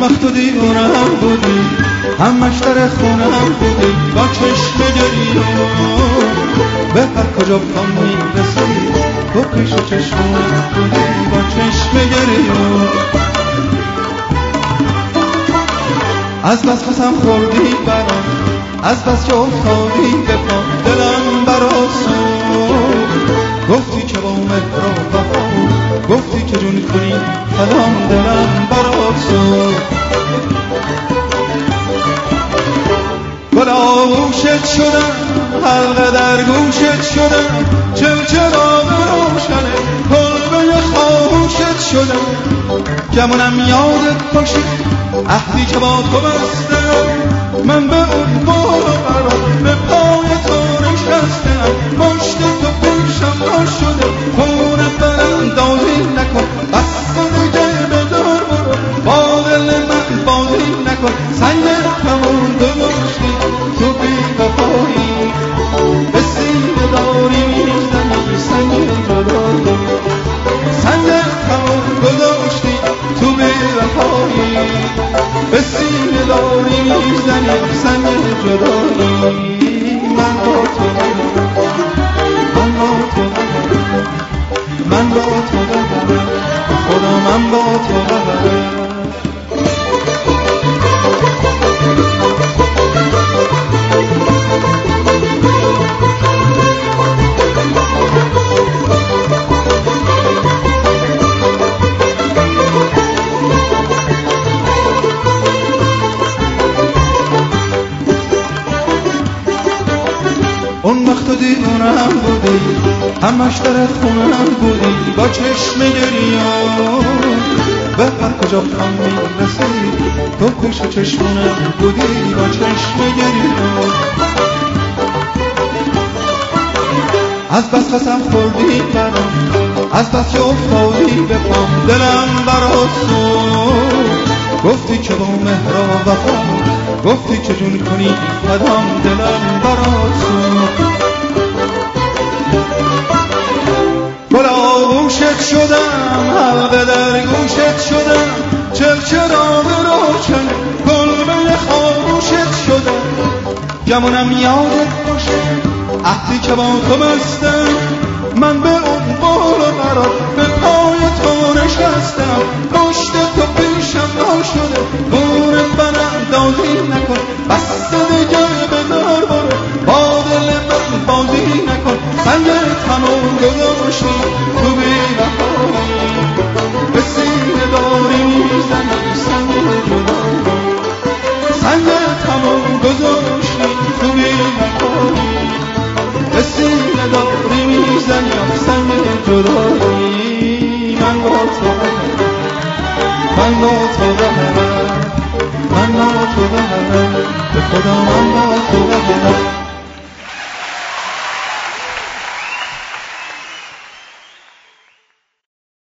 وقت و دیوانم بودی، همش در خونم بودی، با چشم گریه به هر کجا پام میرسی تو پیش چشمم بودی، با چشم گریه. از بس قسم خوردی برام، از بس که افتادی به پام، دلم برا سوخت. گفتی که با مهر و وفا، گفتی که جون کنی فدام، دلم برا سوخت. گل آغوشت شدم، حلقه در گوشت شدم، چراغ روشنه کلبه خاموشت شدم. گمونم یادت باشه عهدی که با تو بستم، من به اون بالا قرار به پای تو نشستم. پشت تو پیشم را شده خونت براندازی نکن، بس دیگه بدار برو با دل من بازی نکن. سنگ تمام گذاشتی تو بی وفایی، به سینه داری میزنی سنگ جدایی. سنگ تمام گذاشتی تو بی وفایی، به سینه داری میزنی سنگ جدایی. من با تو من با تو من با تو خدا من با تو اون وقت و دیوانم بودی، همش در خونم بودی، با چشم گریه به هر کجا پام میرسی تو پیش چشمونم بودی، با چشم گریه. از بس قسم خوردی برام، از بس که افتادی به پام، دلم برا سوخت. گفتی که با مهر و وفا، گفتی که جون کنی فدام، دلم برا سوخت. گل آغوشت شدم، حلقه در گوشت شدم، چراغ روشن کلبه خاموشت شدم. گمونم یادت باشه عهدی که با تو بستم، من به اون بالا قرار به پای تو نشستم. پشت تو پیشم را شده گورم براندازی نکن، بس دیگه بدار برو با دل من بازی نکن. سنگ تمام گذاشتی تو بی وفایی، به سینه داری میزنی سنگ جدایی. سنگ تمام گذاشتی تو بی وفایی، به سینه داری میزنی سنگ جدایی. من با تو من با تو من با تو به خدا من با تو